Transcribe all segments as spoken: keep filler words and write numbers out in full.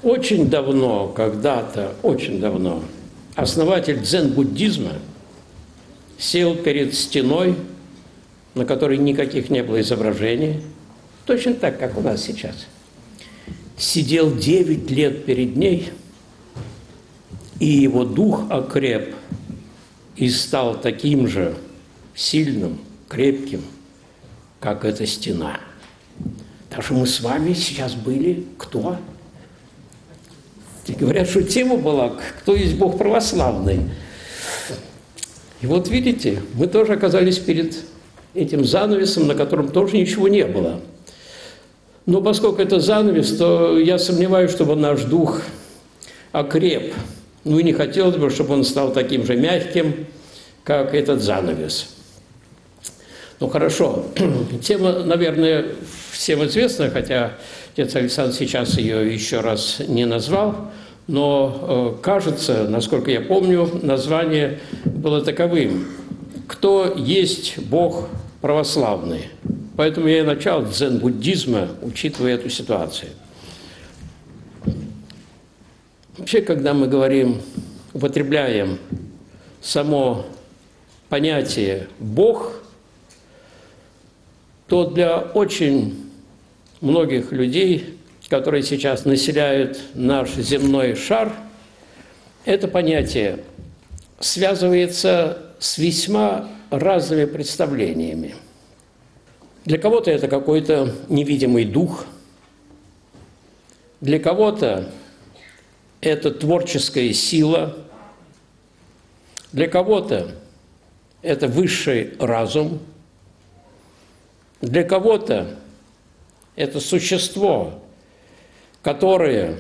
Очень давно, когда-то, очень давно, основатель дзен-буддизма сел перед стеной, на которой никаких не было изображений, точно так, как у нас сейчас. Сидел девять лет перед ней, и его дух окреп и стал таким же сильным, крепким, как эта стена. Так что мы с вами сейчас были кто? И говорят, что тема была «Кто есть Бог православный?». И вот видите, мы тоже оказались перед этим занавесом, на котором тоже ничего не было. Но поскольку это занавес, то я сомневаюсь, чтобы наш дух окреп. Ну и не хотелось бы, чтобы он стал таким же мягким, как этот занавес. Ну хорошо, тема, наверное, всем известна, хотя отец Александр сейчас ее еще раз не назвал, но э, кажется, насколько я помню, название было таковым: «Кто есть Бог православный?». Поэтому я и начал дзен-буддизма, учитывая эту ситуацию. Вообще, когда мы говорим, употребляем само понятие «Бог», то для очень многих людей, которые сейчас населяют наш земной шар, это понятие связывается с весьма разными представлениями. Для кого-то это какой-то невидимый дух, для кого-то это творческая сила, для кого-то это высший разум, для кого-то это существо, которое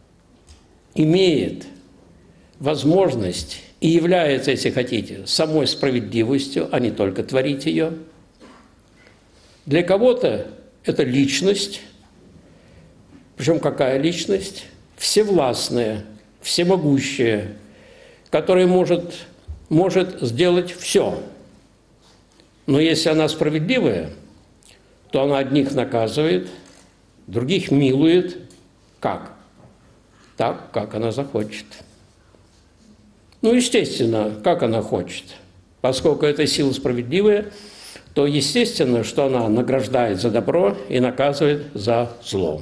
имеет возможность и является, если хотите, самой справедливостью, а не только творить ее. Для кого-то это личность, причем какая личность? Всевластная, всемогущая, которая может, может сделать все. Но если она справедливая, то она одних наказывает, других милует. Как? Так, как она захочет. Ну, естественно, как она хочет. Поскольку эта сила справедливая, то естественно, что она награждает за добро и наказывает за зло.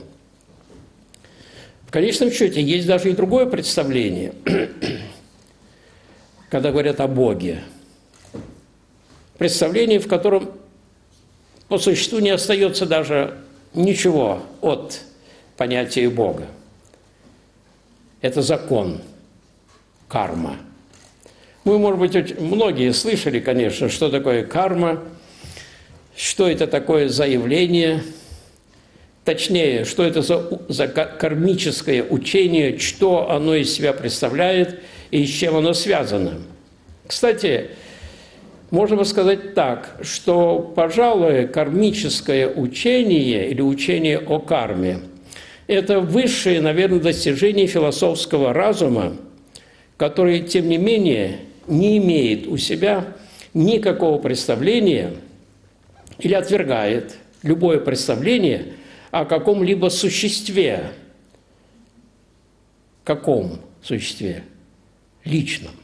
В конечном счете, есть даже и другое представление, когда говорят о Боге. Представление, в котором по существу не остается даже ничего от понятия Бога. Это закон, карма. Мы, может быть, многие слышали, конечно, что такое карма, что это такое за явление, точнее, что это за, за кармическое учение, что оно из себя представляет и с чем оно связано. Кстати, можно сказать так, что, пожалуй, кармическое учение или учение о карме – это высшее, наверное, достижение философского разума, который, тем не менее, не имеет у себя никакого представления или отвергает любое представление о каком-либо существе. Каком существе? Личном.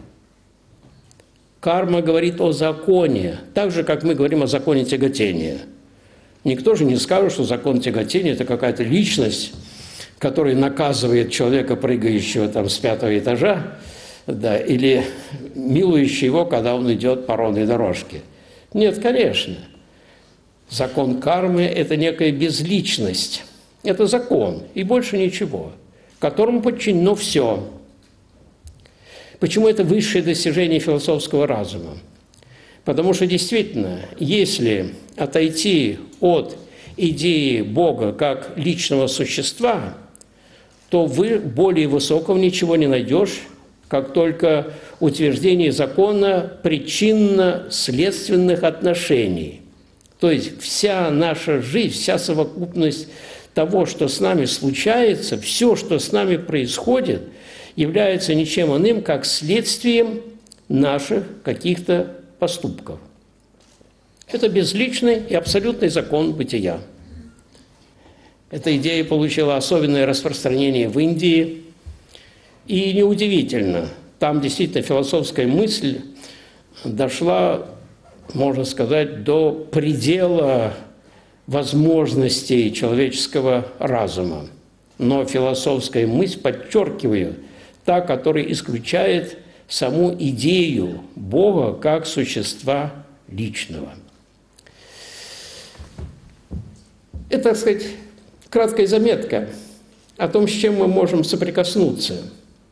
Карма говорит о законе, так же, как мы говорим о законе тяготения. Никто же не скажет, что закон тяготения – это какая-то личность, которая наказывает человека, прыгающего там с пятого этажа, да, или милующий его, когда он идет по ровной дорожке. Нет, конечно. Закон кармы – это некая безличность. Это закон, и больше ничего, которому подчинено все. Почему это высшее достижение философского разума? Потому что действительно, если отойти от идеи Бога как личного существа, то вы более высокого ничего не найдешь, как только утверждение закона причинно-следственных отношений. То есть вся наша жизнь, вся совокупность того, что с нами случается, все, что с нами происходит, является ничем иным, как следствием наших каких-то поступков. Это безличный и абсолютный закон бытия. Эта идея получила особенное распространение в Индии. И неудивительно, там действительно философская мысль дошла, можно сказать, до предела возможностей человеческого разума. Но философская мысль, подчеркиваю, та, которая исключает саму идею Бога как существа личного. Это, так сказать, краткая заметка о том, с чем мы можем соприкоснуться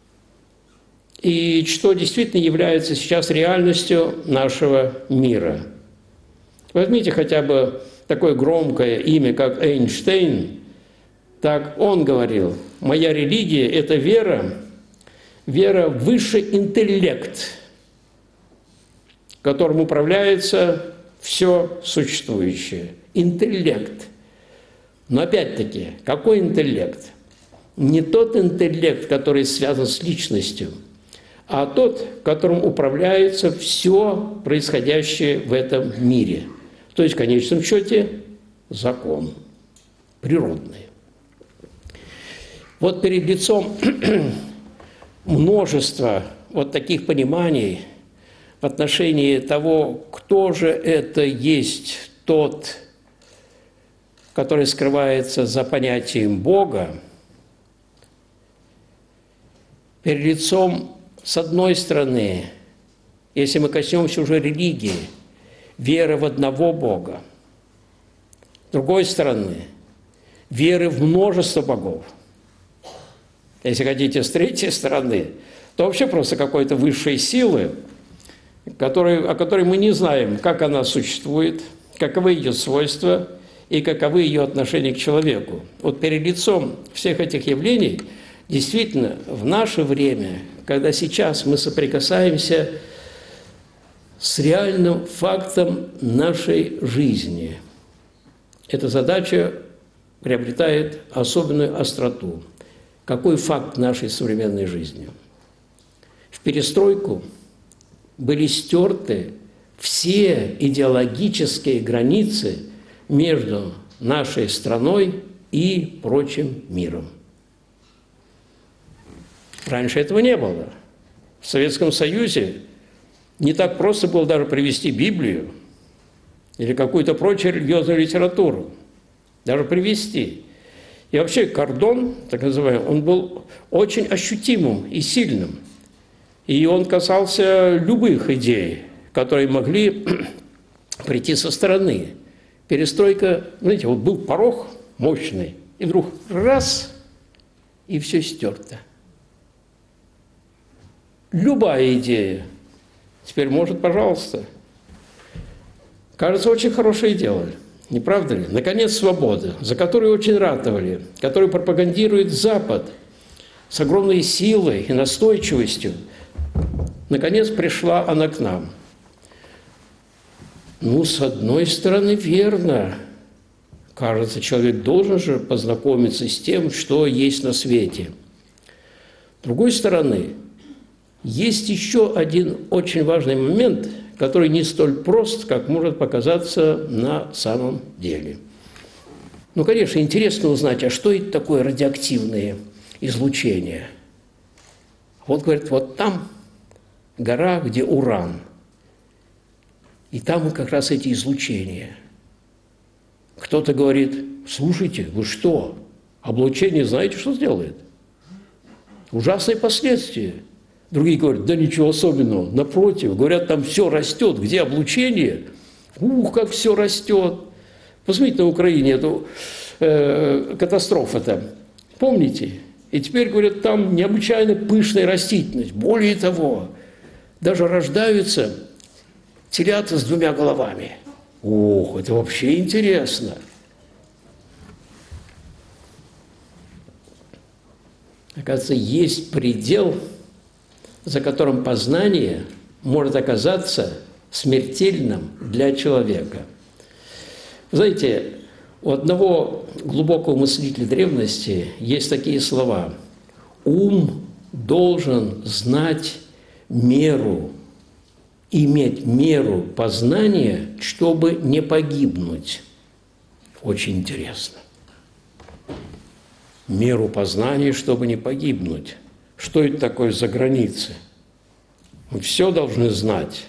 и что действительно является сейчас реальностью нашего мира. Возьмите хотя бы такое громкое имя, как Эйнштейн. Так он говорил: «Моя религия – это вера, вера в высший интеллект, которым управляется все существующее». Интеллект. Но опять-таки, какой интеллект? Не тот интеллект, который связан с личностью, а тот, которым управляется все происходящее в этом мире. То есть, в конечном счете, закон природный. Вот перед лицом множества вот таких пониманий в отношении того, кто же это есть тот, который скрывается за понятием Бога, перед лицом, с одной стороны, если мы коснемся уже религии, веры в одного Бога, с другой стороны, веры в множество богов. Если хотите, с третьей стороны, то вообще просто какой-то высшей силы, который, о которой мы не знаем, как она существует, каковы ее свойства и каковы ее отношения к человеку. Вот перед лицом всех этих явлений действительно в наше время, когда сейчас мы соприкасаемся с реальным фактом нашей жизни, эта задача приобретает особенную остроту. Какой факт нашей современной жизни? В перестройку были стерты все идеологические границы между нашей страной и прочим миром. Раньше этого не было. В Советском Союзе не так просто было даже привести Библию или какую-то прочую религиозную литературу. Даже привести. И вообще кордон, так называемый, он был очень ощутимым и сильным. И он касался любых идей, которые могли прийти со стороны. Перестройка, знаете, вот был порог мощный, и вдруг раз, и все стерто. Любая идея теперь может, пожалуйста. Кажется, очень хорошее дело, не правда ли? Наконец, свобода, за которую очень ратовали, которую пропагандирует Запад с огромной силой и настойчивостью. Наконец, пришла она к нам. Ну, с одной стороны, верно. Кажется, человек должен же познакомиться с тем, что есть на свете. С другой стороны, есть еще один очень важный момент, который не столь прост, как может показаться на самом деле. Ну, конечно, интересно узнать, а что это такое радиоактивные излучения? Вот, говорят, вот там гора, где уран. И там как раз эти излучения. Кто-то говорит: слушайте, вы что, облучение знаете, что сделает? Ужасные последствия. Другие говорят: да ничего особенного. Напротив, говорят, там все растет. Где облучение? Ух, как все растет. Посмотрите на Украине эту э, катастрофу-то. Помните? И теперь, говорят, там необычайно пышная растительность. Более того, даже рождаются телята с двумя головами. Ох, это вообще интересно. Оказывается, есть предел, за которым познание может оказаться смертельным для человека. Знаете, у одного глубокого мыслителя древности есть такие слова: «Ум должен знать меру, иметь меру познания, чтобы не погибнуть». Очень интересно. меру познаний, чтобы не погибнуть. Что это такое за границы? Мы все должны знать.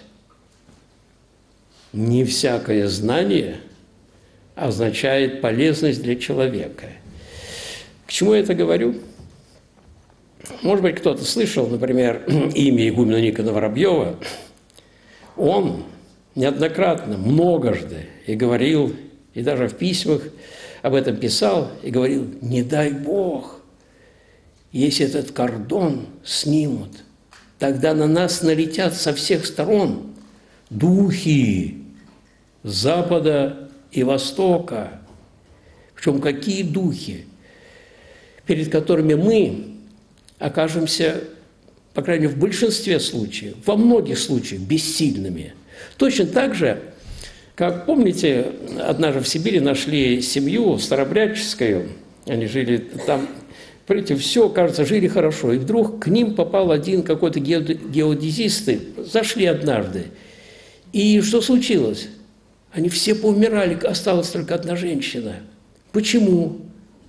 Не всякое знание означает полезность для человека. К чему я это говорю? Может быть, кто-то слышал, например, имя игумена Никона Воробьева. Он неоднократно, многожды и говорил, и даже в письмах об этом писал, и говорил: не дай Бог, если этот кордон снимут, тогда на нас налетят со всех сторон духи Запада и Востока. Причем какие духи, перед которыми мы окажемся, по крайней мере, в большинстве случаев, во многих случаях, бессильными. Точно так же, как, помните, однажды в Сибири нашли семью старобрядческую, они жили там, понимаете, все, кажется, жили хорошо, и вдруг к ним попал один какой-то геодезисты, зашли однажды, и что случилось? Они все поумирали, осталась только одна женщина. Почему?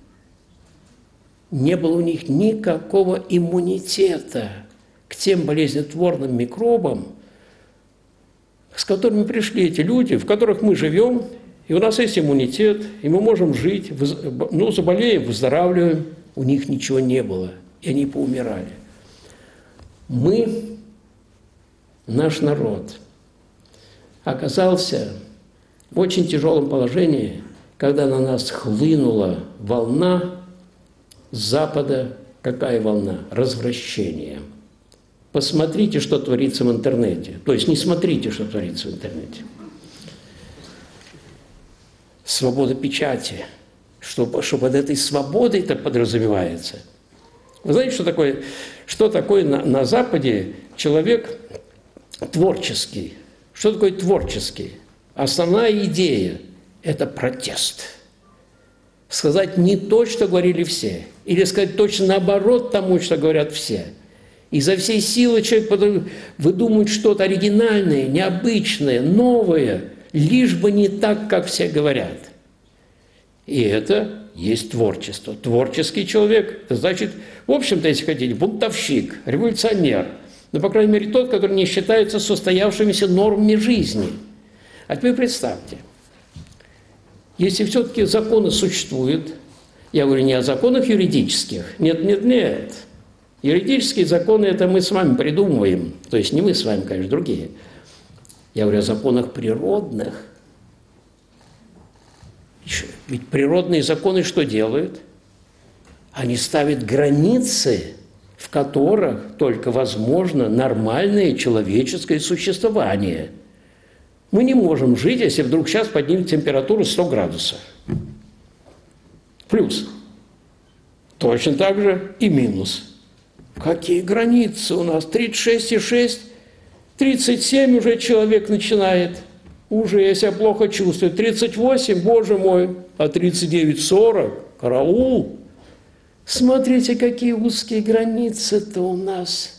Не было у них никакого иммунитета к тем болезнетворным микробам, с которыми пришли эти люди, в которых мы живем, и у нас есть иммунитет, и мы можем жить, ну, заболеем, выздоравливаем. У них ничего не было, и они поумирали. Мы, наш народ, оказался в очень тяжелом положении, когда на нас хлынула волна с Запада. Какая волна? Развращение. Посмотрите, что творится в интернете. То есть не смотрите, что творится в интернете. Свобода печати. Что, что под этой свободой-то подразумевается. Вы знаете, что такое, что такое на, на Западе человек творческий? Что такое творческий? Основная идея – это протест. Сказать не то, что говорили все, или сказать точно наоборот тому, что говорят все. Изо всей силы человек выдумывает что-то оригинальное, необычное, новое, лишь бы не так, как все говорят. И это есть творчество. Творческий человек – это значит, в общем-то, если хотите, бунтовщик, революционер, но, по крайней мере, тот, который не считается состоявшимися нормами жизни. А теперь представьте, если все-таки законы существуют, я говорю не о законах юридических, нет, нет, нет. Юридические законы – это мы с вами придумываем, то есть не мы с вами, конечно, другие. Я говорю о законах природных. Ведь природные законы что делают? Они ставят границы, в которых только возможно нормальное человеческое существование. Мы не можем жить, если вдруг сейчас поднимет температуру сто градусов. Плюс. Точно так же и минус. Какие границы у нас? тридцать шесть и шесть, тридцать семь уже человек начинает. Уже я себя плохо чувствую. тридцать восемь, боже мой, а тридцать девять сорок, караул. Смотрите, какие узкие границы-то у нас.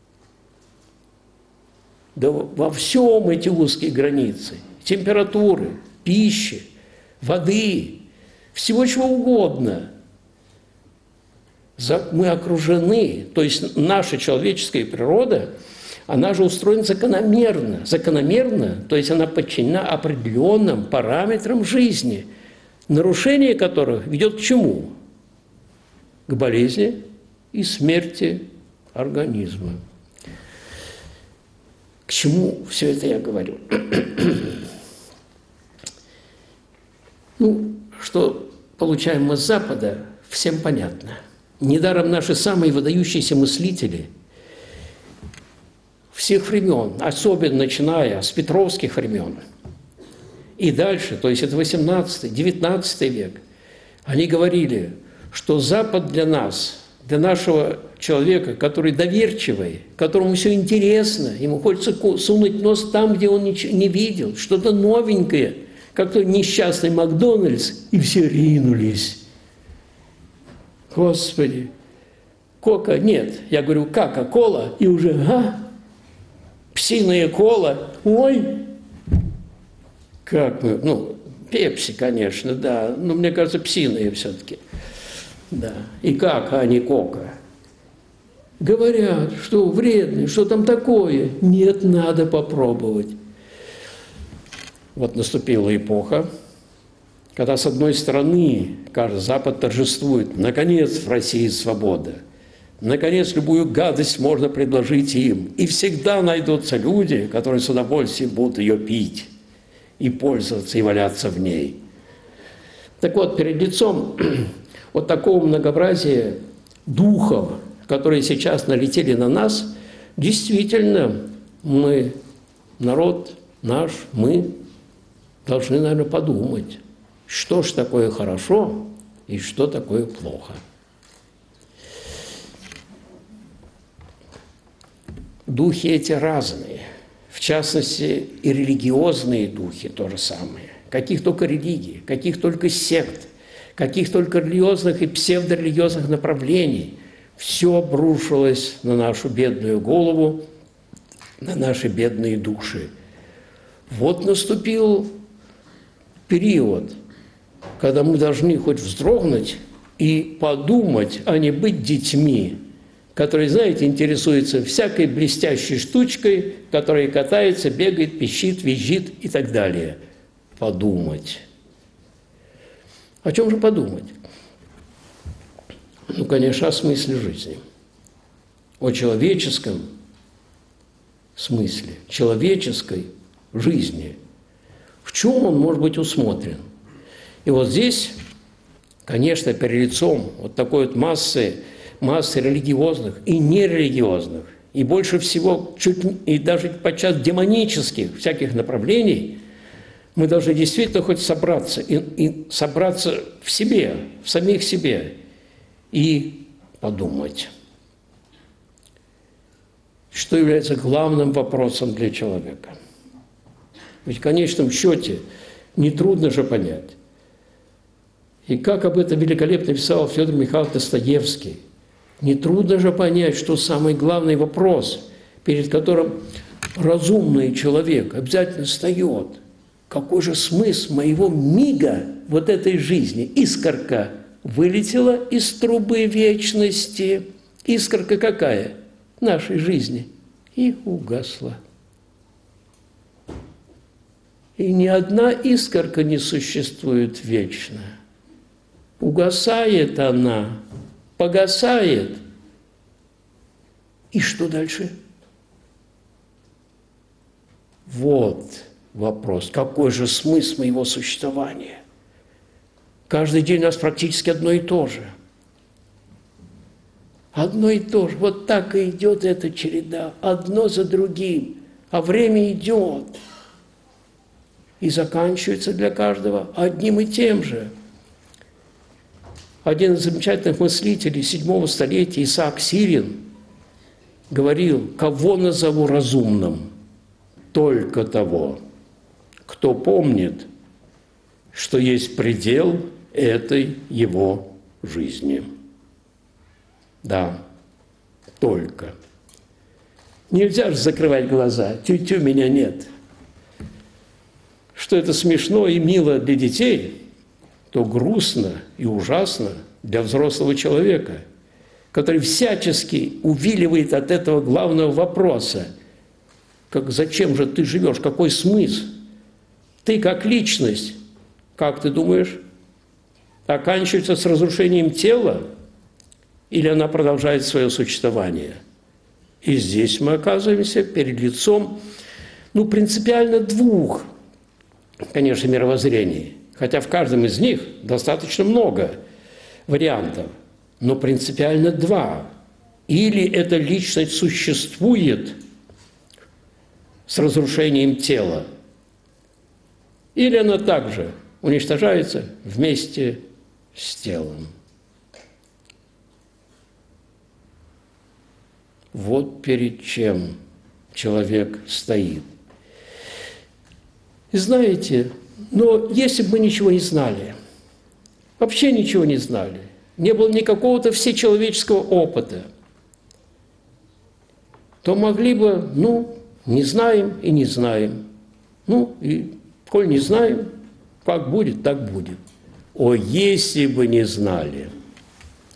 Да во всем эти узкие границы. Температуры, пищи, воды, всего чего угодно. Мы окружены, то есть наша человеческая природа, она же устроена закономерно. Закономерно, то есть она подчинена определенным параметрам жизни, нарушение которых ведет к чему? К болезни и смерти организма. К чему все это я говорю? Ну, что получаем мы с Запада, всем понятно. Недаром наши самые выдающиеся мыслители всех времен, особенно начиная с петровских времен и дальше, то есть это восемнадцатый, девятнадцатый век, они говорили, что Запад для нас, для нашего человека, который доверчивый, которому все интересно, ему хочется сунуть нос там, где он ничего не видел, что-то новенькое, как то несчастный Макдональдс, и все ринулись. Господи, кока, нет, я говорю, кока-кола, и уже, а, псиная кола, ой, как мы, ну, пепси, конечно, да, но мне кажется, псиная все-таки. Да. И как, а не кока? Говорят, что вредный, что там такое. Нет, надо попробовать. Вот наступила эпоха, когда, с одной стороны, кажется, Запад торжествует. Наконец в России свобода. Наконец любую гадость можно предложить им. И всегда найдутся люди, которые с удовольствием будут ее пить и пользоваться, и валяться в ней. Так вот, перед лицом вот такого многообразия духов, которые сейчас налетели на нас, действительно, мы, народ наш, мы должны, наверное, подумать, что ж такое хорошо и что такое плохо. Духи эти разные, в частности, и религиозные духи то же самое. Каких только религий, каких только сект, каких только религиозных и псевдорелигиозных направлений. Все обрушилось на нашу бедную голову, на наши бедные души. Вот наступил период, когда мы должны хоть вздрогнуть и подумать, а не быть детьми, которые, знаете, интересуются всякой блестящей штучкой, которая катается, бегает, пищит, визжит и так далее. Подумать. О чем же подумать? Ну, конечно, о смысле жизни. О человеческом смысле, человеческой жизни. В чем он может быть усмотрен? И вот здесь, конечно, перед лицом вот такой вот массы, массы религиозных и нерелигиозных, и больше всего, чуть и даже подчас демонических всяких направлений, мы должны действительно хоть собраться, и, и собраться в себе, в самих себе, и подумать, что является главным вопросом для человека. Ведь в конечном счете нетрудно же понять. И как об этом великолепно писал Федор Михайлович Достоевский, нетрудно же понять, что самый главный вопрос, перед которым разумный человек обязательно встает, какой же смысл моего мига вот этой жизни? Искорка вылетела из трубы вечности. Искорка какая? Нашей жизни. И угасла. И ни одна искорка не существует вечно. Угасает она, погасает. И что дальше? Вот вопрос. Какой же смысл моего существования? Каждый день у нас практически одно и то же. Одно и то же. Вот так и идет эта череда. Одно за другим. А время идет. И заканчивается для каждого одним и тем же. Один из замечательных мыслителей седьмого столетия, Исаак Сирин, говорил: кого назову разумным? Только того, кто помнит, что есть предел этой его жизни. Да, только. Нельзя же закрывать глаза. Тю-тю, меня нет. Что это смешно и мило для детей, то грустно и ужасно для взрослого человека, который всячески увиливает от этого главного вопроса. Как, зачем же ты живешь? Какой смысл? Ты как личность, как ты думаешь, оканчивается с разрушением тела, или она продолжает свое существование? И здесь мы оказываемся перед лицом, ну, принципиально двух, конечно, мировоззрений. Хотя в каждом из них достаточно много вариантов, но принципиально два. Или эта личность существует с разрушением тела, или она также уничтожается вместе с телом. Вот перед чем человек стоит. И знаете, но если бы мы ничего не знали, вообще ничего не знали, не было никакого-то всечеловеческого опыта, то могли бы, ну, не знаем и не знаем. Ну, и коль не знаем, как будет, так будет. О, если бы не знали!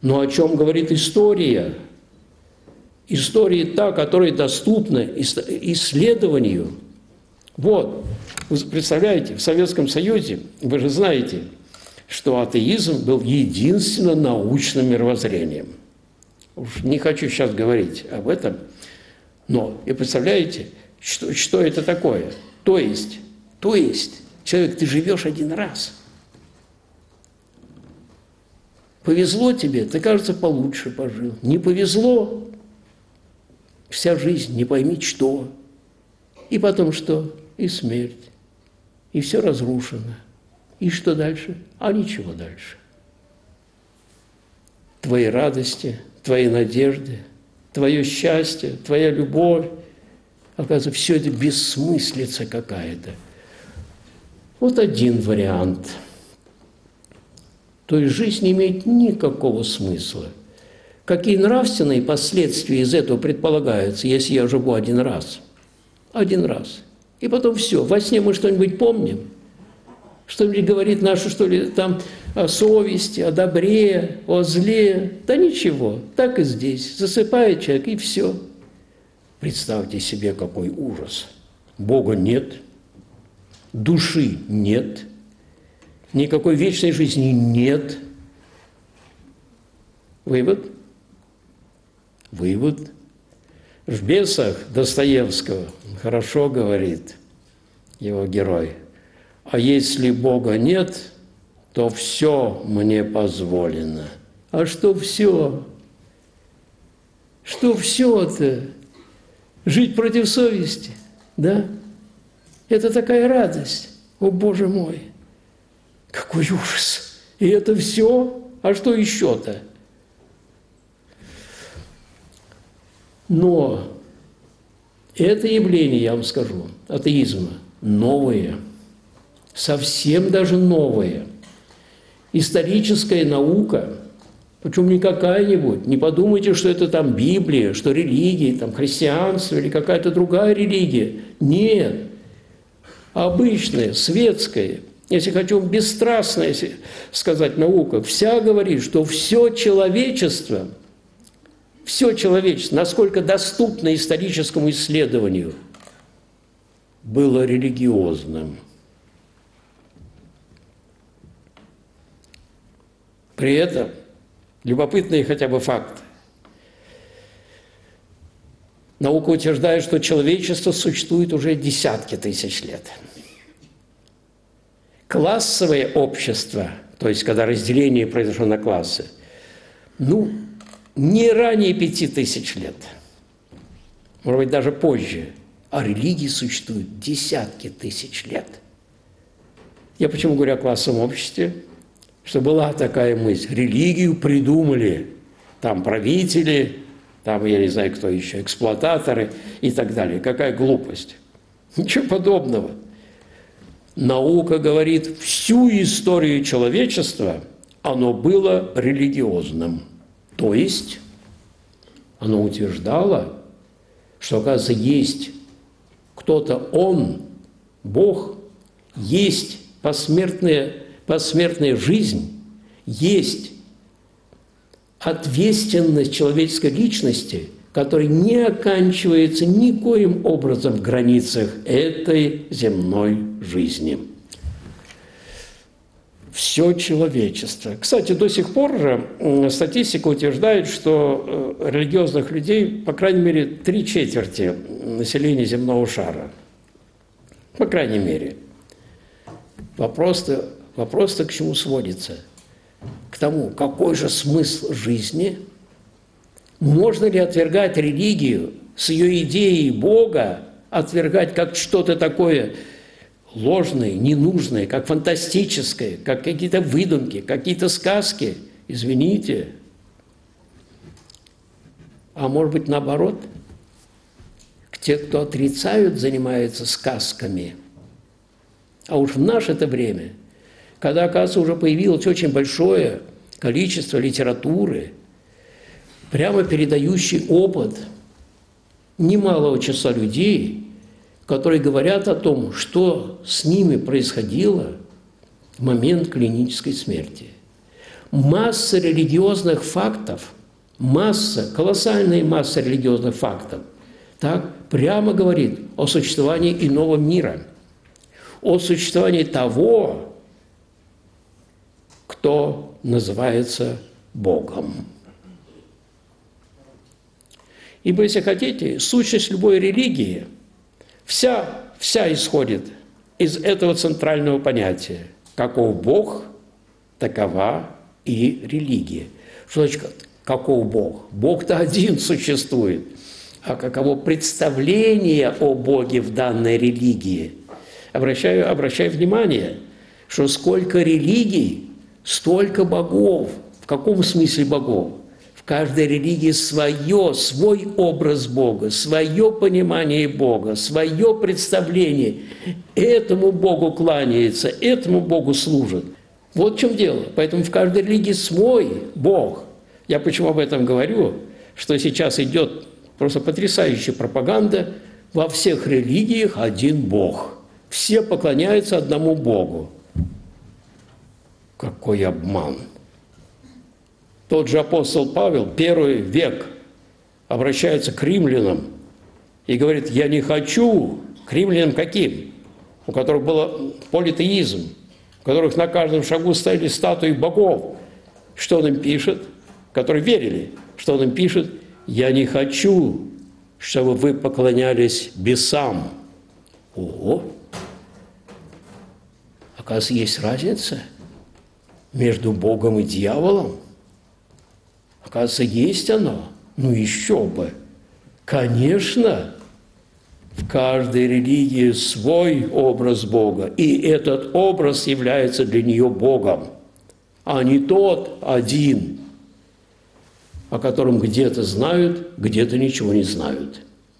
Но о чем говорит история? История та, которая доступна исследованию. Вот, вы представляете, в Советском Союзе, вы же знаете, что атеизм был единственно научным мировоззрением. Уж не хочу сейчас говорить об этом, но и представляете, что, что это такое? То есть, то есть, человек, ты живешь один раз. Повезло тебе, ты, кажется, получше пожил. Не повезло, вся жизнь, не пойми что. И потом что? И смерть. И все разрушено. И что дальше? А ничего дальше. Твои радости, твои надежды, твое счастье, твоя любовь, оказывается, все это бессмыслица какая-то. Вот один вариант. То есть жизнь не имеет никакого смысла. Какие нравственные последствия из этого предполагаются, если я живу один раз? Один раз. И потом все. Во сне мы что-нибудь помним? Что-нибудь говорит нашу, что ли, там о совести, о добре, о зле? Да ничего. Так и здесь. Засыпает человек, и все. Представьте себе, какой ужас. Бога нет, души нет, никакой вечной жизни нет. Вывод? Вывод. В «Бесах» Достоевского хорошо говорит его герой: а если Бога нет, то все мне позволено. А что все? Что все-то? Жить против совести, да? Это такая радость. О, Боже мой! Какой ужас! И это все? А что еще-то? Но это явление, я вам скажу, атеизма, новое, совсем даже новое. Историческая наука, причем не какая-нибудь, не подумайте, что это там Библия, что религия, там христианство или какая-то другая религия. Нет, обычная, светская, если хочу, бесстрастная, если сказать, наука, вся говорит, что все человечество, все человечество, насколько доступно историческому исследованию, было религиозным. При этом любопытные хотя бы факты. Наука утверждает, что человечество существует уже десятки тысяч лет. Классовое общество, то есть когда разделение произошло на классы, ну, не ранее пяти тысяч лет, может быть, даже позже, а религии существуют десятки тысяч лет. Я почему говорю о классовом обществе? Что была такая мысль, религию придумали там правители, там, я не знаю, кто еще, эксплуататоры и так далее. Какая глупость. Ничего подобного. Наука говорит, всю историю человечества оно было религиозным. То есть оно утверждало, что, оказывается, есть кто-то Он, Бог, есть посмертная, посмертная жизнь, есть ответственность человеческой личности, которая не оканчивается никоим образом в границах этой земной жизни. Все человечество. Кстати, до сих пор же статистика утверждает, что религиозных людей, по крайней мере, три четверти населения земного шара. По крайней мере. Вопрос-то, вопрос-то к чему сводится? К тому, какой же смысл жизни? Можно ли отвергать религию с ее идеей Бога, отвергать как что-то такое ложное, ненужное, как фантастическое, как какие-то выдумки, какие-то сказки? Извините. А может быть, наоборот? Те, кто отрицают, занимаются сказками. А уж в наше-то время, когда, оказывается, уже появилось очень большое количество литературы, прямо передающий опыт немалого числа людей, которые говорят о том, что с ними происходило в момент клинической смерти. масса религиозных фактов, масса, колоссальная масса религиозных фактов, так прямо говорит о существовании иного мира, о существовании того, кто называется Богом. Ибо, если хотите, сущность любой религии вся, вся исходит из этого центрального понятия. Каков Бог, такова и религия. Что значит, каков Бог? Бог-то один существует. А каково представление о Боге в данной религии? Обращаю, обращаю внимание, что сколько религий, столько богов. В каком смысле богов? В каждой религии свое, свой образ Бога, свое понимание Бога, свое представление. Этому Богу кланяется, этому Богу служит. Вот в чем дело. Поэтому в каждой религии свой Бог. Я почему об этом говорю? Что сейчас идет просто потрясающая пропаганда. Во всех религиях один Бог. Все поклоняются одному Богу. Какой обман! Тот же апостол Павел, первый век, обращается к римлянам и говорит: я не хочу, к римлянам каким? У которых был политеизм, у которых на каждом шагу стояли статуи богов. Что он им пишет? Которые верили. Что он им пишет? Я не хочу, чтобы вы поклонялись бесам. Ого! Оказывается, есть разница между Богом и дьяволом. Оказывается, есть оно. Ну еще бы. Конечно, в каждой религии свой образ Бога, и этот образ является для нее Богом, а не тот один, о котором где-то знают, где-то ничего не знают.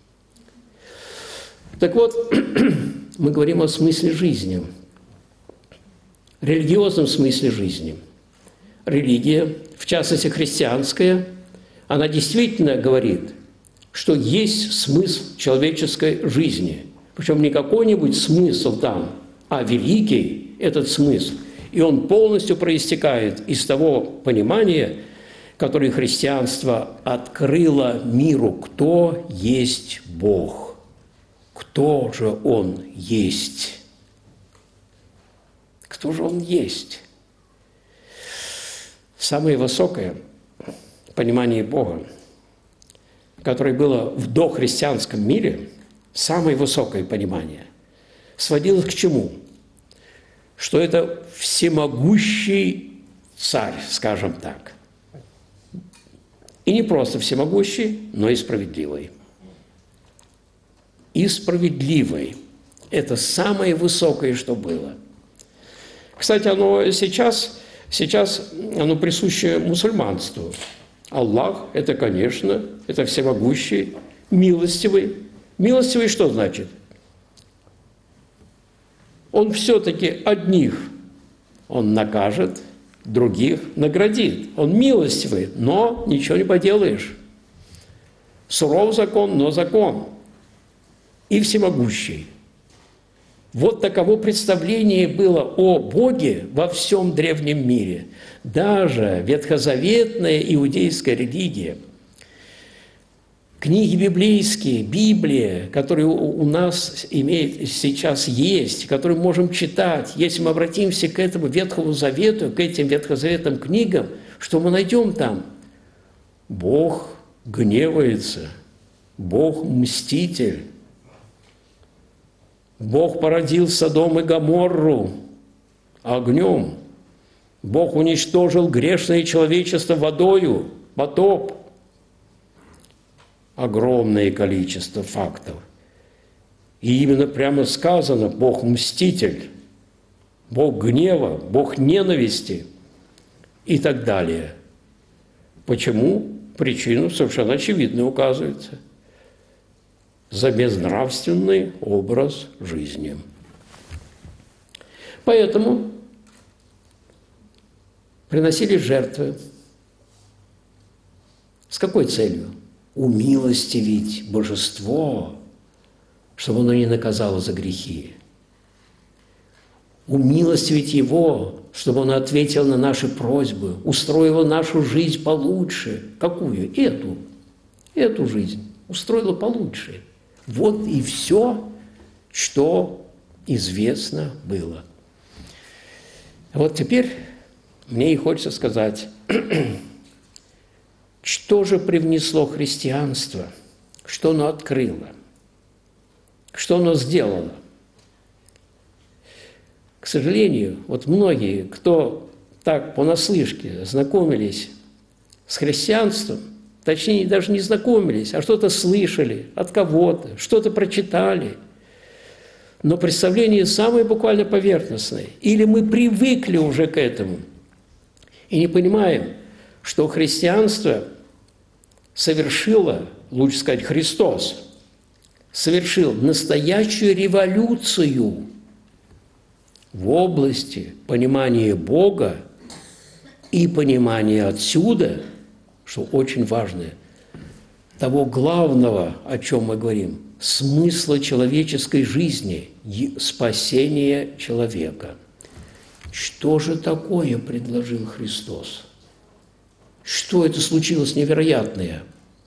Так вот, мы говорим о смысле жизни, религиозном смысле жизни. Религия, в частности христианская, она действительно говорит, что есть смысл человеческой жизни. Причем не какой-нибудь смысл там, а великий этот смысл. И он полностью проистекает из того понимания, которое христианство открыло миру, кто есть Бог, кто же Он есть. Кто же Он есть? Самое высокое понимание Бога, которое было в дохристианском мире, самое высокое понимание, сводилось к чему? Что это всемогущий царь, скажем так. И не просто всемогущий, но и справедливый. И справедливый. Это самое высокое, что было. Кстати, оно сейчас... Сейчас оно присуще мусульманству. Аллах – это, конечно, это всемогущий, милостивый. Милостивый что значит? Он все-таки одних он накажет, других наградит. Он милостивый, но ничего не поделаешь. Суров закон, но закон. И всемогущий. Вот таково представление было о Боге во всем древнем мире. Даже ветхозаветная иудейская религия, книги библейские, Библия, которые у нас имеет, сейчас есть, которые мы можем читать, если мы обратимся к этому Ветхому Завету, к этим ветхозаветным книгам, что мы найдем там? Бог гневается, Бог мститель. Бог породил Содом и Гоморру огнем. Бог уничтожил грешное человечество водою, потоп. Огромное количество фактов. И именно прямо сказано: Бог мститель, Бог гнева, Бог ненависти и так далее. Почему? Причину совершенно очевидно указывается. За безнравственный образ жизни. Поэтому приносили жертвы. С какой целью? Умилостивить божество, чтобы оно не наказало за грехи. Умилостивить его чтобы Он ответил на наши просьбы, устроил нашу жизнь получше. Какую? Эту. Эту жизнь устроила получше. Вот и все, что известно было. Вот теперь мне и хочется сказать, что же привнесло христианство, что оно открыло, что оно сделало. К сожалению, вот многие, кто так понаслышке знакомились с христианством, точнее, даже не знакомились, а что-то слышали от кого-то, что-то прочитали, но представление самое буквально поверхностное. Или мы привыкли уже к этому и не понимаем, что христианство совершило, лучше сказать, Христос, совершил настоящую революцию в области понимания Бога и понимания отсюда, что очень важно, того главного, о чем мы говорим, смысла человеческой жизни, спасения человека. Что же такое предложил Христос? Что это случилось невероятное?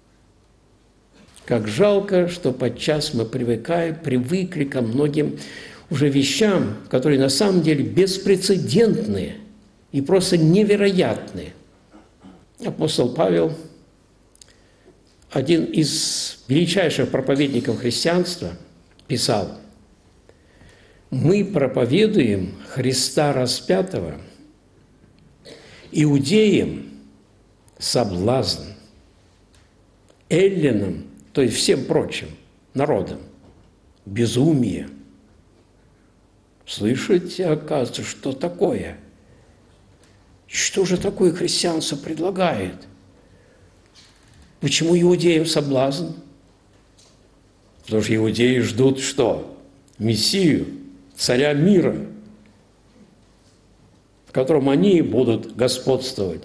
Как жалко, что подчас мы привыкаем, привыкли ко многим уже вещам, которые на самом деле беспрецедентные и просто невероятные. Апостол Павел, один из величайших проповедников христианства, писал: «Мы проповедуем Христа распятого, иудеям соблазн, эллинам, то есть всем прочим народам, безумие». Слышите, оказывается, что такое? Что же такое христианство предлагает? Почему иудеям соблазн? Потому что иудеи ждут что? Мессию, царя мира, в котором они будут господствовать.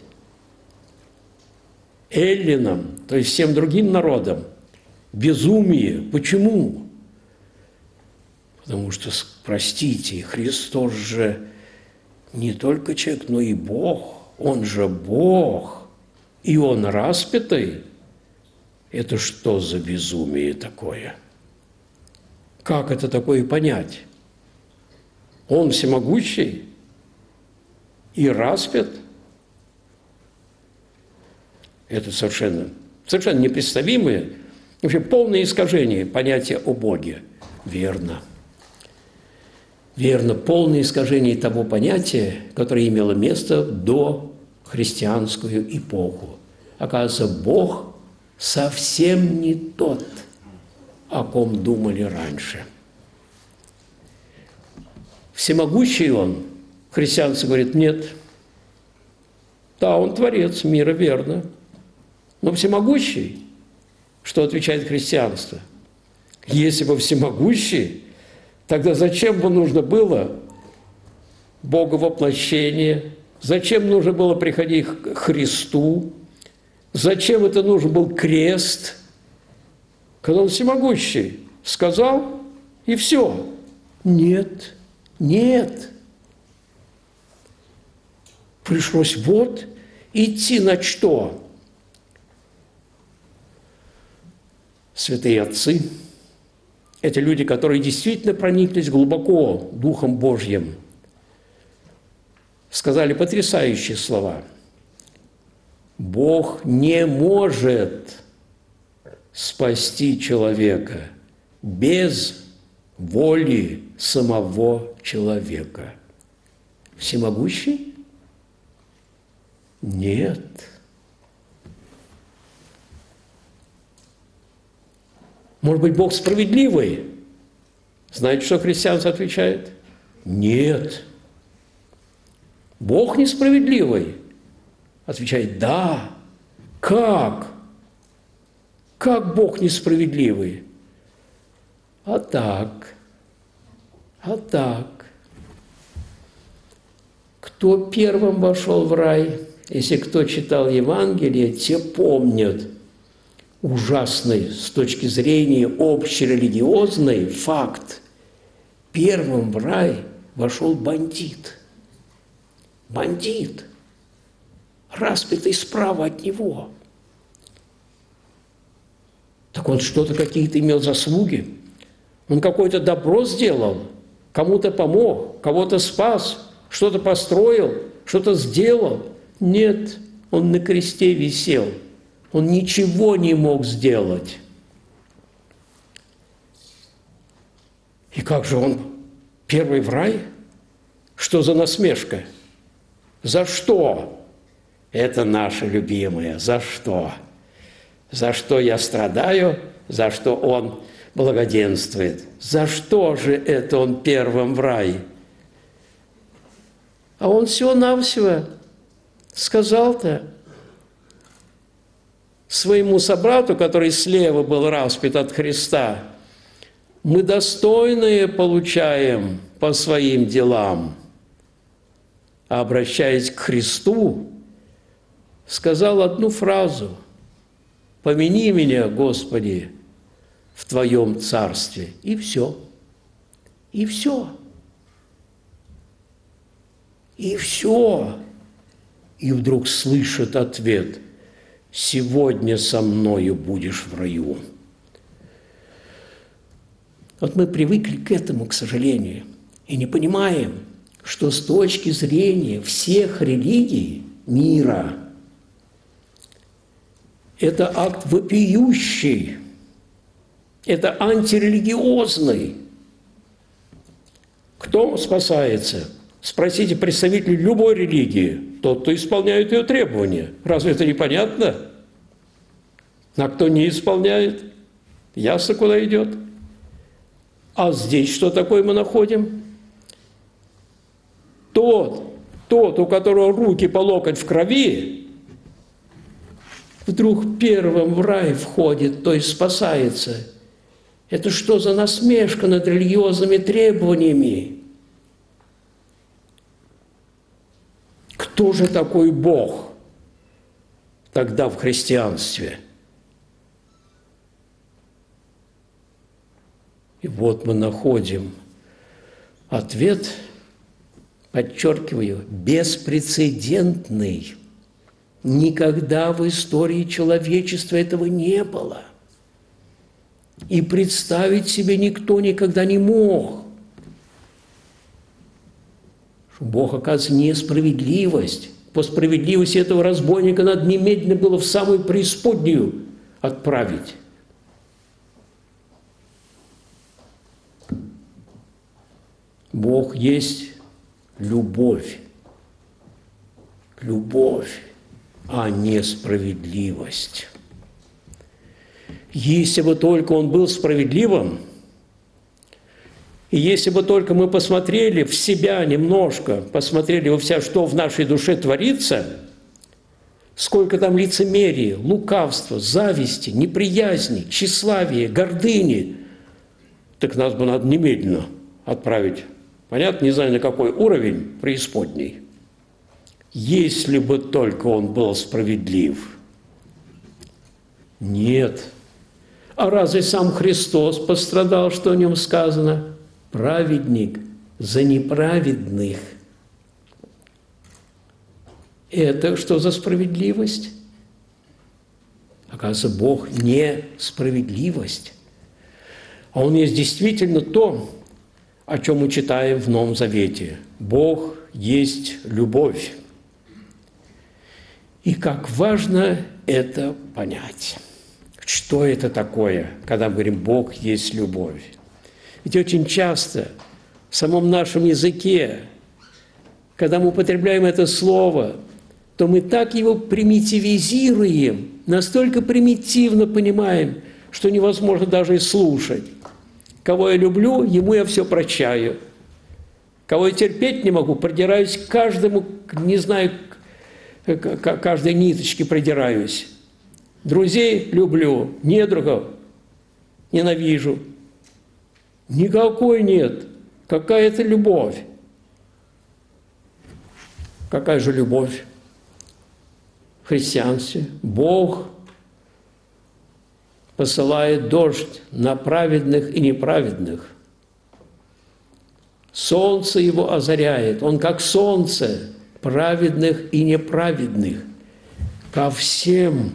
Эллинам, то есть всем другим народам, безумие. Почему? Потому что, простите, Христос же не только человек, но и Бог. Он же Бог, и Он распятый. Это что за безумие такое? Как это такое понять? Он всемогущий и распят? Это совершенно, совершенно непредставимое, вообще полное искажение понятия о Боге. Верно. Верно, полное искажение того понятия, которое имело место до христианскую эпоху. Оказывается, Бог совсем не тот, о ком думали раньше. Всемогущий Он, христианцы говорят, нет. Да, Он творец мира, верно. Но всемогущий, что отвечает христианство? Если бы всемогущий, тогда зачем бы нужно было Боговоплощение? Зачем нужно было приходить к Христу? Зачем это нужен был крест? Когда Он всемогущий сказал, и все. Нет, нет. Пришлось вот идти на что? Святые отцы – это люди, которые действительно прониклись глубоко Духом Божьим, сказали потрясающие слова. Бог не может спасти человека без воли самого человека. Всемогущий? Нет. Может быть, Бог справедливый? Знаете, что христианство отвечает? Нет. Бог несправедливый? Отвечает, да. Как? Как Бог несправедливый? А так. А так. Кто первым вошел в рай? Если кто читал Евангелие, те помнят ужасный с точки зрения общерелигиозный факт. Первым в рай вошел бандит. бандит, распятый справа от него. Так он что-то, какие-то имел заслуги. Он какое-то добро сделал, кому-то помог, кого-то спас, что-то построил, что-то сделал. Нет, он на кресте висел. Он ничего не мог сделать. И как же он первый в рай? Что за насмешка? За что? Это наше любимое. За что? За что я страдаю? За что он благоденствует? За что же это он первым в рай? А он всего-навсего сказал-то своему собрату, который слева был распят от Христа: мы достойные получаем по своим делам. А обращаясь к Христу, сказал одну фразу: «Помяни меня, Господи, в Твоем Царстве». И все. И все. И все. И вдруг слышит ответ: «Сегодня со мною будешь в раю». Вот мы привыкли к этому, к сожалению, и не понимаем, что с точки зрения всех религий мира это акт вопиющий, это антирелигиозный. Кто спасается? Спросите представителей любой религии, тот, кто исполняет ее требования. Разве это непонятно? А кто не исполняет, ясно, куда идет. А здесь что такое мы находим? Тот, тот, у которого руки по локоть в крови, вдруг первым в рай входит, то есть спасается. Это что за насмешка над религиозными требованиями? Кто же такой Бог тогда в христианстве? И вот мы находим ответ, подчеркиваю, беспрецедентный. Никогда в истории человечества этого не было. И представить себе никто никогда не мог. Что Бог, оказывается, несправедливость. По справедливости этого разбойника надо немедленно было в самую преисподнюю отправить. Бог есть любовь. Любовь, а не справедливость. Если бы только Он был справедливым, и если бы только мы посмотрели в себя немножко, посмотрели во вся, что в нашей душе творится, сколько там лицемерия, лукавства, зависти, неприязни, тщеславия, гордыни, так нас бы надо немедленно отправить, понятно, не знаю на какой уровень, преисподней. Если бы только Он был справедлив. Нет. А разве сам Христос пострадал, что о Нем сказано? Праведник за неправедных. Это что за справедливость? Оказывается, Бог не справедливость. А Он есть действительно то, о чем мы читаем в Новом Завете. Бог есть любовь. И как важно это понять. Что это такое, когда мы говорим «Бог есть любовь»? Ведь очень часто в самом нашем языке, когда мы употребляем это слово, то мы так его примитивизируем, настолько примитивно понимаем, что невозможно даже и слушать. Кого я люблю, ему я все прощаю. Кого я терпеть не могу, придираюсь к каждому, не знаю, к каждой ниточке придираюсь. Друзей люблю, недругов ненавижу. Никакой нет. Какая это любовь? Какая же любовь в христианстве? Бог посылает дождь на праведных и неправедных. Солнце его озаряет. Он как солнце праведных и неправедных, ко всем,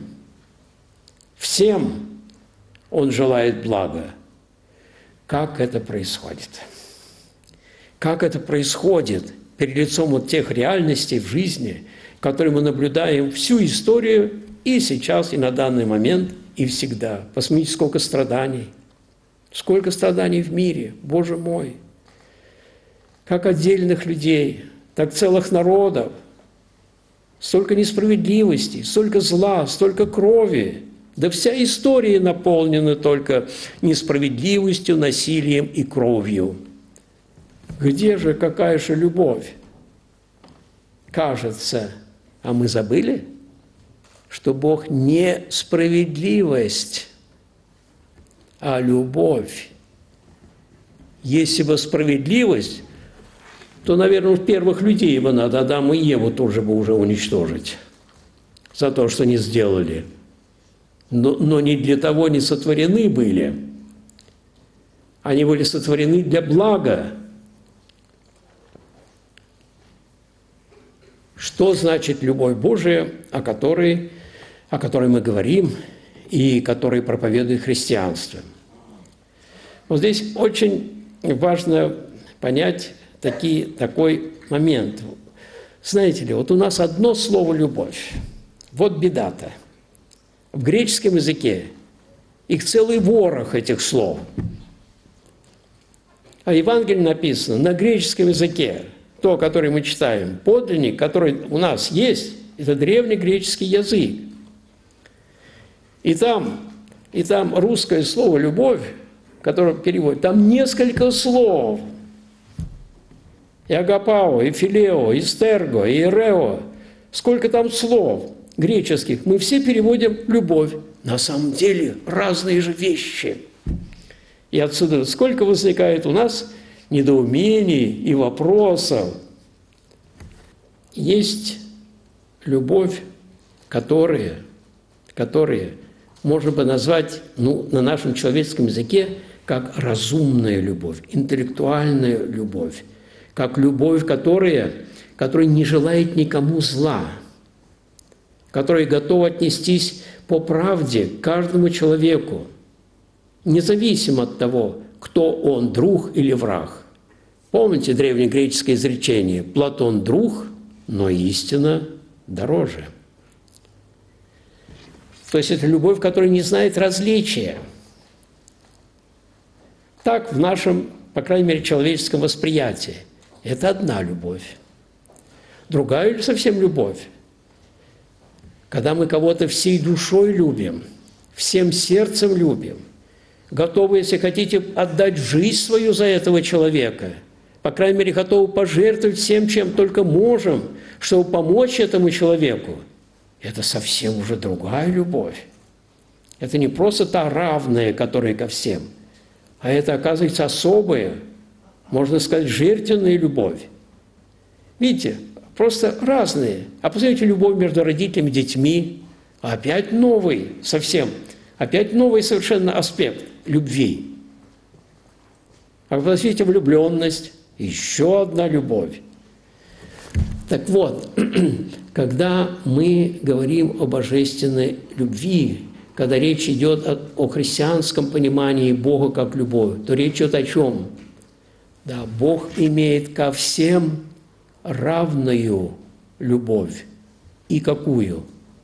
всем Он желает блага. Как это происходит? Как это происходит перед лицом вот тех реальностей в жизни, которые мы наблюдаем всю историю и сейчас, и на данный момент, и всегда. Посмотрите, сколько страданий. Сколько страданий в мире, Боже мой. Как отдельных людей, так целых народов. Столько несправедливости, столько зла, столько крови. Да вся история наполнена только несправедливостью, насилием и кровью. Где же, какая же любовь? Кажется, а мы забыли, что Бог не справедливость, а любовь. Если бы справедливость, то, наверное, первых людей бы надо, Адама и Еву тоже бы уже уничтожить за то, что не сделали. Но, но не для того не сотворены были. Они были сотворены для блага. Что значит любовь Божия, о которой, о которой мы говорим и которой проповедует христианство? Вот здесь очень важно понять такие, такой момент. Знаете ли, вот у нас одно слово «любовь». Вот беда-то. В греческом языке их целый ворох этих слов. А Евангелие написано на греческом языке. То, который мы читаем, подлинник, который у нас есть, это древнегреческий язык. И там, и там русское слово «любовь», которое переводит, там несколько слов. И агапао, и филео, и стерго, и эрео. Сколько там слов греческих. Мы все переводим «любовь». На самом деле разные же вещи. И отсюда сколько возникает у нас недоумений и вопросов. Есть любовь, которая, которая можно бы назвать, ну, на нашем человеческом языке, как разумная любовь, интеллектуальная любовь, как любовь, которая, которая не желает никому зла, которая готова отнестись по правде к каждому человеку, независимо от того, кто он, друг или враг. Помните древнегреческое изречение «Платон – друг, но истина дороже». То есть это любовь, которая не знает различия. Так в нашем, по крайней мере, человеческом восприятии. Это одна любовь. Другая или совсем любовь? Когда мы кого-то всей душой любим, всем сердцем любим, готовы, если хотите, отдать жизнь свою за этого человека, по крайней мере, готовы пожертвовать всем, чем только можем, чтобы помочь этому человеку, это совсем уже другая любовь. Это не просто та равная, которая ко всем, а это, оказывается, особая, можно сказать, жертвенная любовь. Видите, просто разные. А посмотрите, любовь между родителями и детьми, а опять новый совсем, опять новый совершенно аспект любви. А посмотрите, влюбленность, еще одна любовь. Так вот, когда мы говорим о божественной любви, когда речь идет о, о христианском понимании Бога как любовь, то речь идет о чем? Да, Бог имеет ко всем равную любовь. И какую?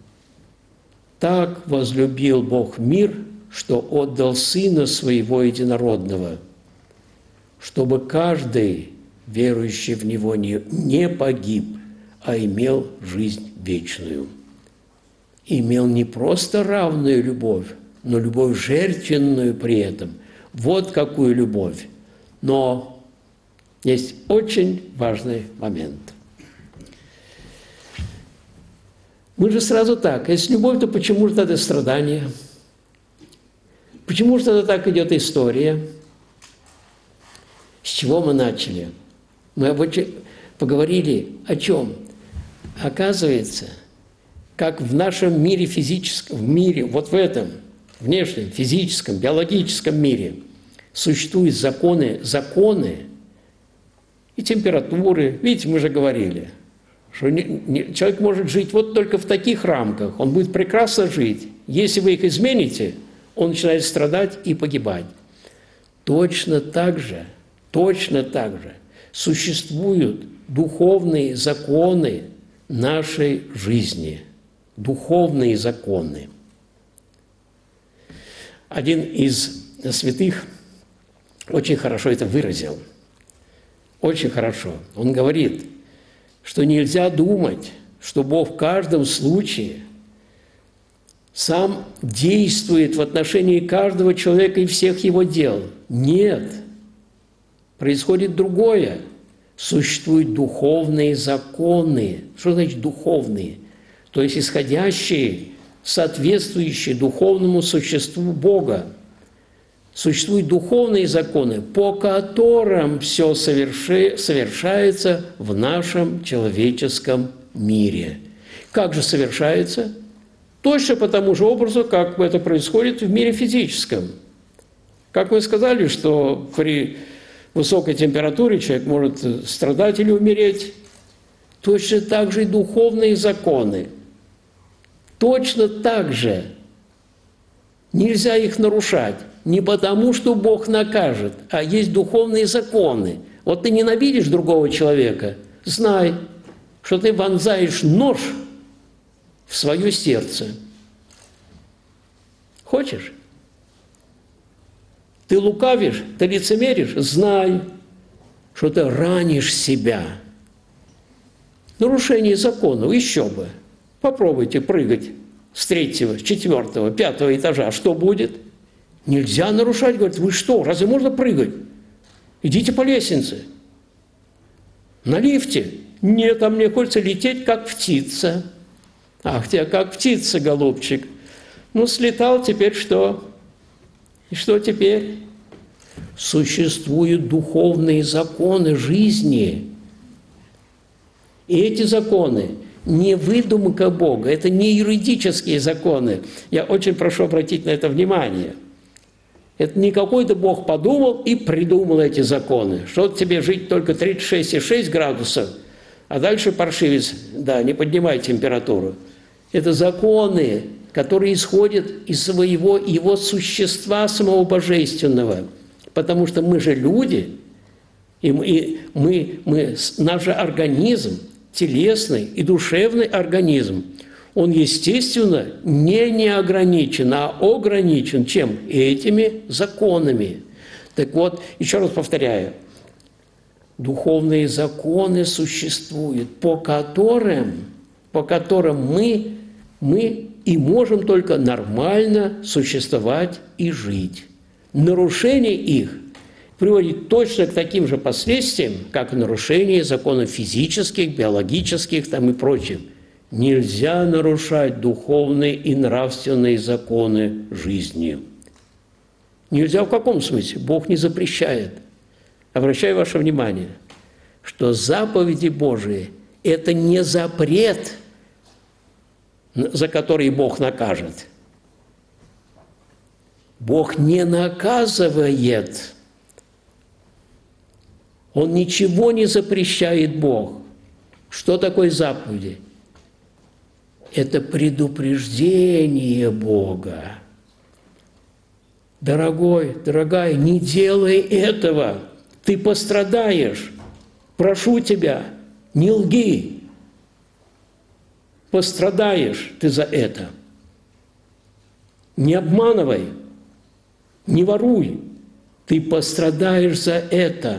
Так возлюбил Бог мир, что отдал Сына Своего Единородного, чтобы каждый, верующий в Него, не, не погиб, а имел жизнь вечную. Имел не просто равную любовь, но любовь жертвенную при этом. Вот какую любовь. Но есть очень важный момент. Мы же сразу так. Если любовь, то почему же тогда страдание? Почему же тогда так идет история? С чего мы начали? Мы поговорили о чем? Оказывается, как в нашем мире физическом, в мире, вот в этом внешнем, физическом, биологическом мире существуют законы, законы и температуры. Видите, мы же говорили, Что не, не, человек может жить вот только в таких рамках, он будет прекрасно жить. Если вы их измените, он начинает страдать и погибать. Точно так же, точно так же существуют духовные законы нашей жизни. Духовные законы. Один из святых очень хорошо это выразил. Очень хорошо. Он говорит, что нельзя думать, что Бог в каждом случае сам действует в отношении каждого человека и всех его дел. Нет. Происходит другое. Существуют духовные законы. Что значит духовные? То есть исходящие, соответствующие духовному существу Бога. Существуют духовные законы, по которым все соверши, совершается в нашем человеческом мире. Как же совершается? Точно по тому же образу, как это происходит в мире физическом. Как мы сказали, что при высокой температуре человек может страдать или умереть, точно так же и духовные законы. Точно так же нельзя их нарушать. Не потому, что Бог накажет, а есть духовные законы. Вот ты ненавидишь другого человека, знай, что ты вонзаешь нож в свое сердце. Хочешь? Ты лукавишь, ты лицемеришь, знай, что ты ранишь себя. Нарушение законов, еще бы. Попробуйте прыгать с третьего, с четвертого, пятого этажа. Что будет? Нельзя нарушать. Говорит, вы что, разве можно прыгать? Идите по лестнице. На лифте? Нет, а мне хочется лететь, как птица. Ах, тебя как птица, голубчик. Ну, слетал, теперь что? И что теперь? Существуют духовные законы жизни. И эти законы не выдумка Бога, это не юридические законы. Я очень прошу обратить на это внимание. Это не какой-то Бог подумал и придумал эти законы. Что тебе жить только тридцать шесть и шесть градусов, а дальше паршивец, да, не поднимай температуру. Это законы, которые исходят из своего его существа самого божественного. Потому что мы же люди, и мы, и мы, мы, наш организм, телесный и душевный организм, он, естественно, не неограничен, а ограничен чем? Этими законами. Так вот, еще раз повторяю, духовные законы существуют, по которым, по которым мы, мы и можем только нормально существовать и жить. Нарушение их приводит точно к таким же последствиям, как и нарушение законов физических, биологических там и прочих. Нельзя нарушать духовные и нравственные законы жизни. Нельзя в каком смысле? Бог не запрещает. Обращаю ваше внимание, что заповеди Божии – это не запрет, за который Бог накажет. Бог не наказывает. Он ничего не запрещает Бог. Что такое заповеди? Это предупреждение Бога. Дорогой, дорогая, не делай этого. Ты пострадаешь. Прошу тебя, не лги. Пострадаешь ты за это. Не обманывай, не воруй. Ты пострадаешь за это.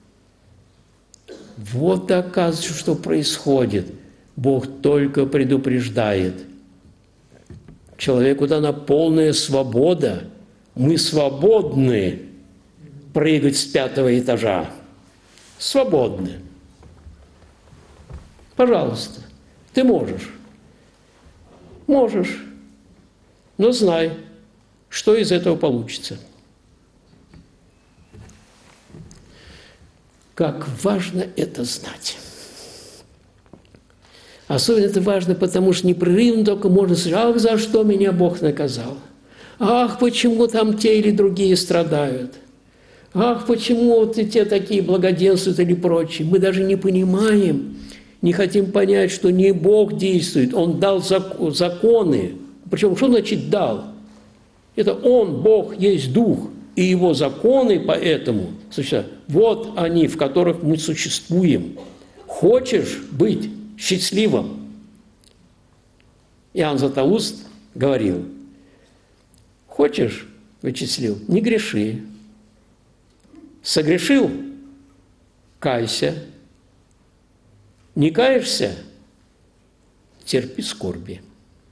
Вот оказывается, что происходит. Бог только предупреждает. Человеку дана полная свобода. Мы свободны прыгать с пятого этажа. Свободны. Пожалуйста, ты можешь. Можешь. Но знай, что из этого получится. Как важно это знать. Особенно это важно, потому что непрерывно только можно сказать, ах, за что меня Бог наказал? Ах, почему там те или другие страдают? Ах, почему вот и те такие благоденствуют или прочие? Мы даже не понимаем не хотим понять, что не Бог действует, Он дал законы. Причем, что значит «дал»? Это Он, Бог, есть Дух, и Его законы поэтому существуют. Вот они, в которых мы существуем. Хочешь быть счастливым? Иоанн Златоуст говорил: хочешь быть счастливым? Не греши. Согрешил? Кайся. Не каешься? Терпи скорби.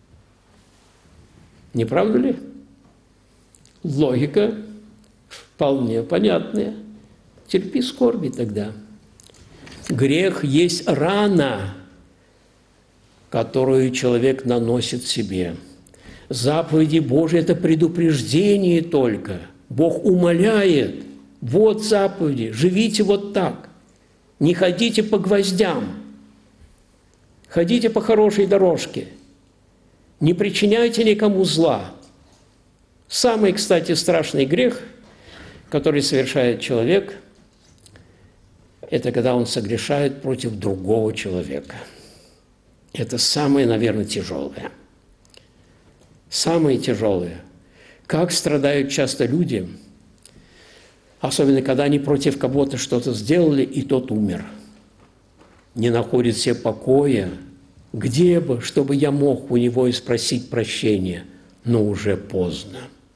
Не правда ли? Логика вполне понятная. Терпи скорби тогда. Грех есть рана, которую человек наносит себе. Заповеди Божьи – это предупреждение только. Бог умоляет: вот заповеди, живите вот так. Не ходите по гвоздям, ходите по хорошей дорожке. Не причиняйте никому зла. Самый, кстати, страшный грех, который совершает человек, это когда он согрешает против другого человека. Это самое, наверное, тяжелое. Самое тяжелое. Как страдают часто люди, особенно когда они против кого-то что-то сделали, и тот умер. Не находит себе покоя. Где бы, чтобы я мог у него и спросить прощения, но уже поздно.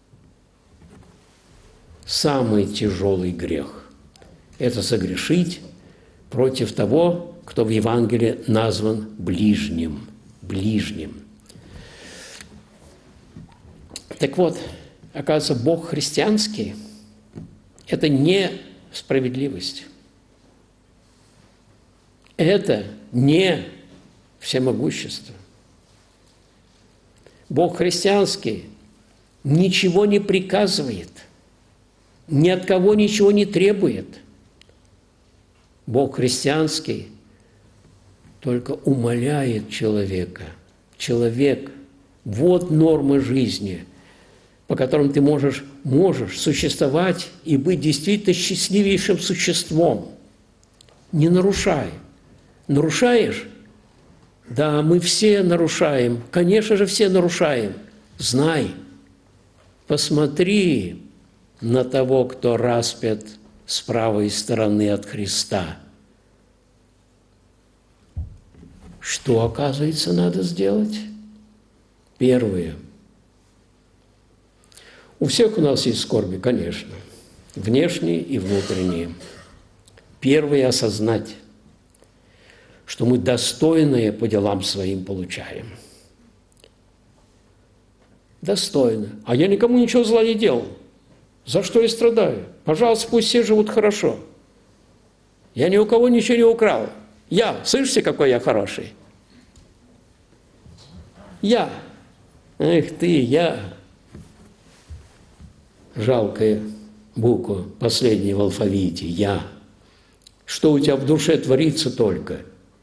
Самый тяжелый грех – это согрешить против того, кто в Евангелии назван ближним. Ближним. Так вот, оказывается, Бог христианский – это не справедливость. Это не всемогущество. Бог христианский ничего не приказывает, ни от кого ничего не требует. Бог христианский только умоляет человека. Человек, вот нормы жизни, по которым ты можешь, можешь существовать и быть действительно счастливейшим существом. Не нарушай. Нарушаешь? Да, мы все нарушаем. Конечно же, все нарушаем. Знай, посмотри на того, кто распят с правой стороны от Христа. Что, оказывается, надо сделать? Первое. У всех у нас есть скорби, конечно, внешние и внутренние. Первое – осознать, что мы достойное по делам своим получаем. Достойно. А я никому ничего зла не делал. За что я страдаю? Пожалуйста, пусть все живут хорошо. Я ни у кого ничего не украл. Я, слышите, какой я хороший? Я. Эх ты, я. Жалкая буква, последняя в алфавите. Я. Что у тебя в душе творится только?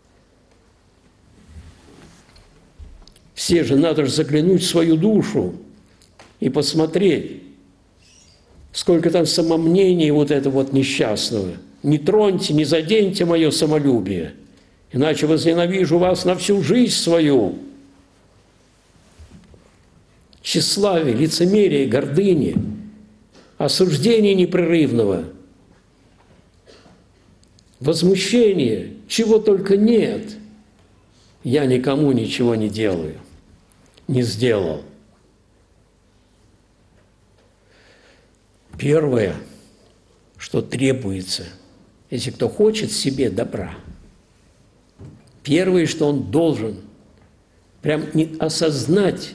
Все же, надо же заглянуть в свою душу и посмотреть, сколько там самомнений вот этого вот несчастного. Не троньте, не заденьте мое самолюбие, иначе возненавижу вас на всю жизнь свою. Тщеславие, лицемерие, гордыни, осуждение непрерывного, возмущение, чего только нет. Я никому ничего не делаю, не сделал. Первое, что требуется, если кто хочет себе добра, первое, что он должен прям не осознать: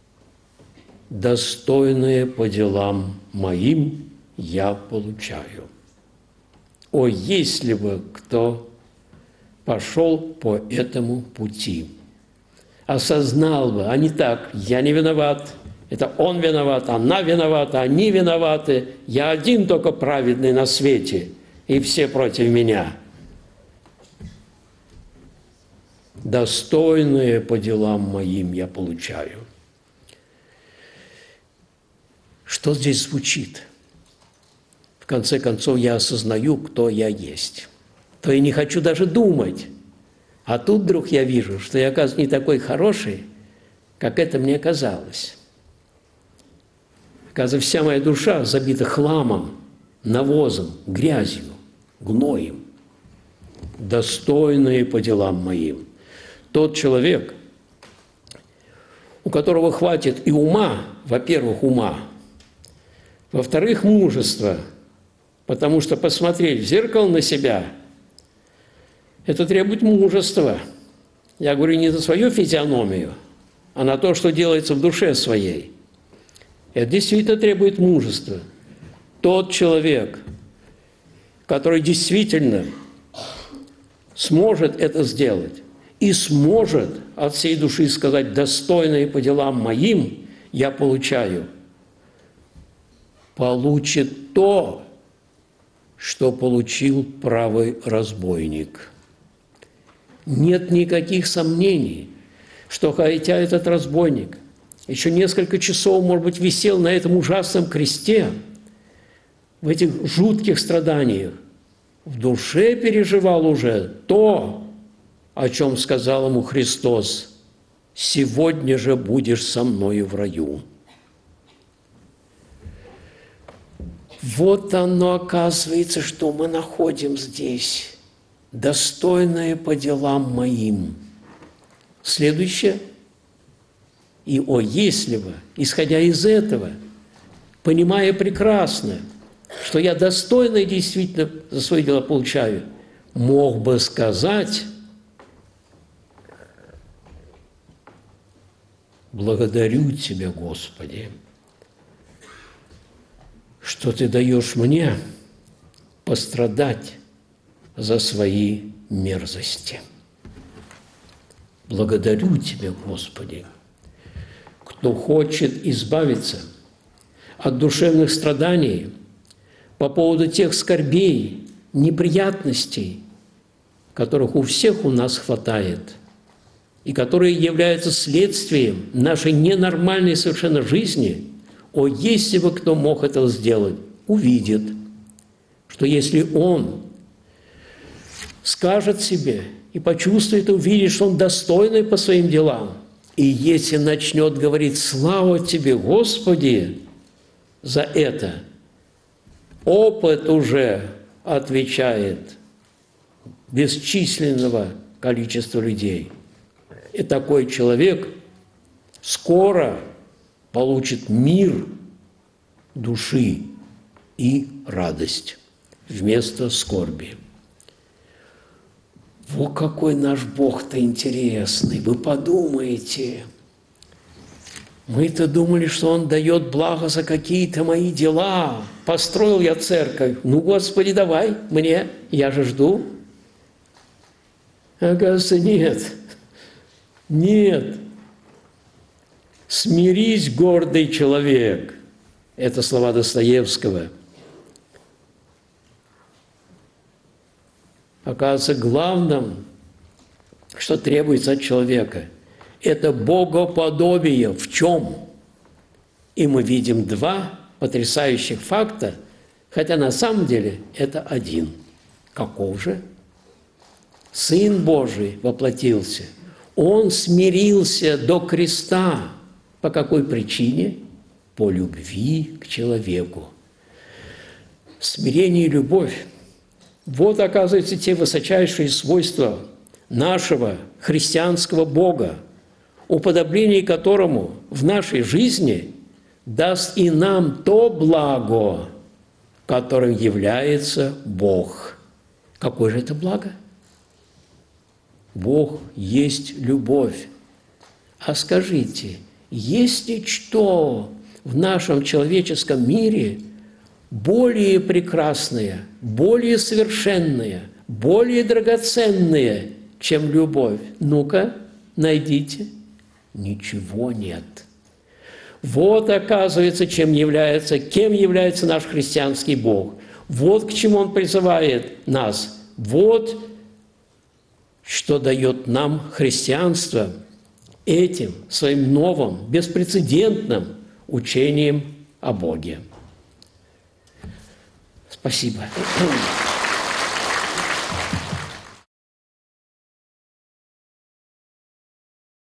достойное по делам моим я получаю. О, если бы кто пошел по этому пути, осознал бы, а не так: я не виноват, это он виноват, она виновата, они виноваты, я один только праведный на свете, и все против меня. Достойное по делам моим я получаю. Что здесь звучит? В конце концов, я осознаю, кто я есть. То я не хочу даже думать А тут вдруг я вижу, что я, оказывается, не такой хороший, как это мне казалось. Оказывается, вся моя душа забита хламом, навозом, грязью, гноем, достойные по делам моим. Тот человек, у которого хватит и ума, во-первых, ума, во-вторых, мужества, потому что посмотреть в зеркало на себя – это требует мужества. Я говорю не за свою физиономию, а на то, что делается в душе своей. Это действительно требует мужества. Тот человек, который действительно сможет это сделать и сможет от всей души сказать: достойные по делам моим я получаю, получит то, что получил правый разбойник. Нет никаких сомнений, что хотя этот разбойник еще несколько часов, может быть, висел на этом ужасном кресте, в этих жутких страданиях, в душе переживал уже то, о чем сказал ему Христос: «Сегодня же будешь со мною в раю». Вот оно, оказывается, что мы находим здесь, достойное по делам моим. Следующее. И, о, если бы, исходя из этого, понимая прекрасно, что я достойно действительно за свои дела получаю, мог бы сказать: благодарю Тебя, Господи, что Ты даешь мне пострадать за свои мерзости. Благодарю Тебя, Господи. Кто хочет избавиться от душевных страданий по поводу тех скорбей, неприятностей, которых у всех у нас хватает, и которые являются следствием нашей ненормальной совершенно жизни, о, если бы кто мог это сделать, увидит, что если он скажет себе и почувствует, и увидит, что он достойный по своим делам, и если начнет говорить: «Слава Тебе, Господи, за это», опыт уже отвечает бесчисленного количества людей. И такой человек скоро получит мир души и радость вместо скорби. Вот какой наш Бог-то интересный! Вы подумайте. Мы-то думали, что Он дает благо за какие-то мои дела. Построил я церковь. Ну, Господи, давай мне, я же жду. Оказывается, нет. Нет. «Смирись, гордый человек». Это слова Достоевского. Оказывается, главным, что требуется от человека, это богоподобие. В чем? И мы видим два потрясающих факта, хотя на самом деле это один. Каков же? Сын Божий воплотился. Он смирился до креста. По какой причине? По любви к человеку. Смирение и любовь. Вот, оказывается, те высочайшие свойства нашего христианского Бога, уподобление которому в нашей жизни даст и нам то благо, которым является Бог. Какое же это благо? Бог есть любовь. А скажите, есть ли что в нашем человеческом мире более прекрасное, более совершенное, более драгоценное, чем любовь? Ну-ка, найдите. Ничего нет. Вот, оказывается, чем является, кем является наш христианский Бог. Вот к чему Он призывает нас. Вот что дает нам христианство этим своим новым, беспрецедентным учением о Боге. Спасибо.